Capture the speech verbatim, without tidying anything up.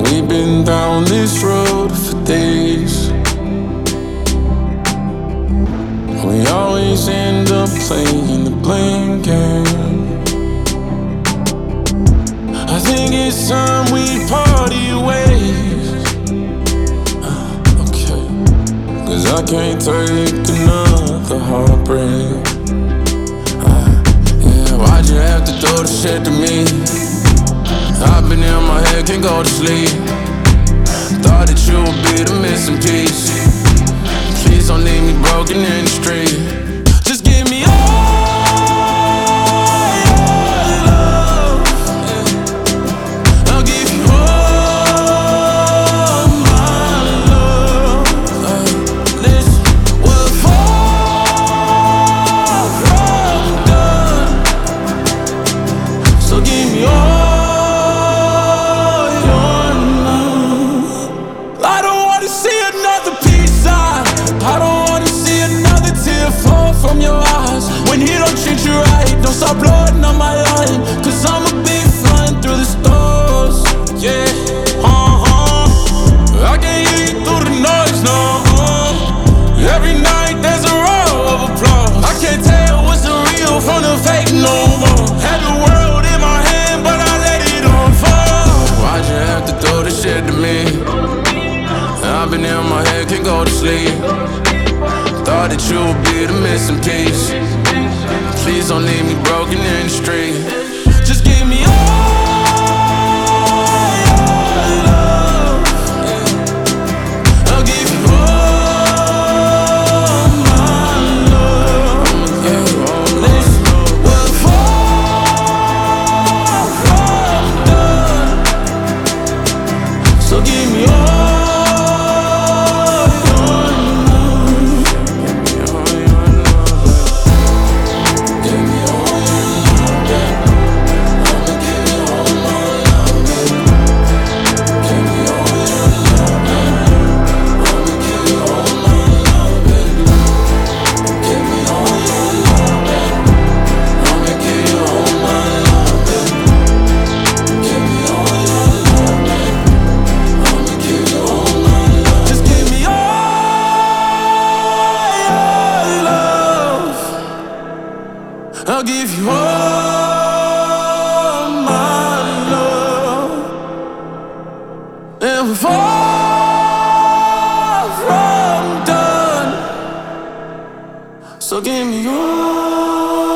we've been down this road for days. We always end up playing the blame game. I think it's time we party ways. uh, Okay, cause I can't take another heartbreak. uh, Yeah, why'd you have to do the shit to me? I've been in my head, can't go to sleep. Thought that you would be the missing piece. Please don't leave me broken in the street. Just give me all your love, yeah. I'll give you all my love. uh, Listen, we're far from done, so give me all. I don't wanna see another peace sign. I don't wanna see another tear fall from your eyes. When he don't treat you right, don't stop blowing on my line. Cause I'ma be flying through the stars, yeah, uh-huh. I can hear you through the noise, no, uh. Every night there's a roar of applause. I can't tell what's the real from the fake no more. Had the world in my hand, but I let it all fall. Why'd you have to do this shit to me? I've been in my head, can't go to sleep. Thought that you would be the missing piece. Please don't leave me broken in the street. Just give me all your love, yeah. I'll give you all my love, yeah. Listen, we're far from done, so give me all. I'll give you all my love, and we're far from done, so give me all.